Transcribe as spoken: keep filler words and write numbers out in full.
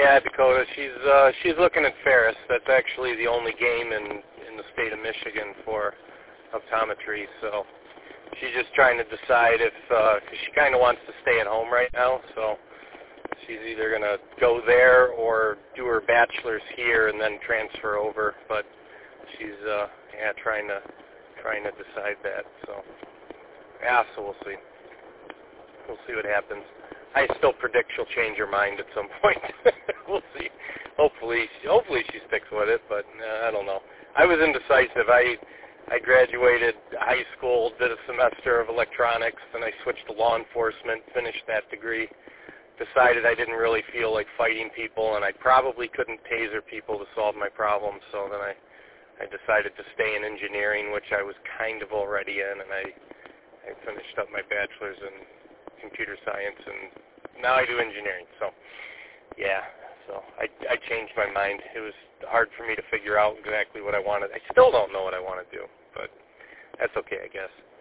Yeah, Dakota. She's uh, she's looking at Ferris. That's actually the only game in in the state of Michigan for optometry. So she's just trying to decide if uh, 'cause she kind of wants to stay at home right now. So she's either gonna go there or do her bachelor's here and then transfer over. But she's uh, yeah trying to trying to decide that. So yeah, so we'll see. We'll see what happens. I still predict she'll change her mind at some point. We'll see. Hopefully, hopefully she sticks with it, but uh, I don't know. I was indecisive. I I graduated high school, did a semester of electronics, then I switched to law enforcement, finished that degree. Decided I didn't really feel like fighting people, and I probably couldn't taser people to solve my problems. So then I I decided to stay in engineering, which I was kind of already in, and I I finished up my bachelor's in computer science, and now I do engineering. So, yeah, so I, I changed my mind. It was hard for me to figure out exactly what I wanted. I still don't know what I want to do, but that's okay, I guess.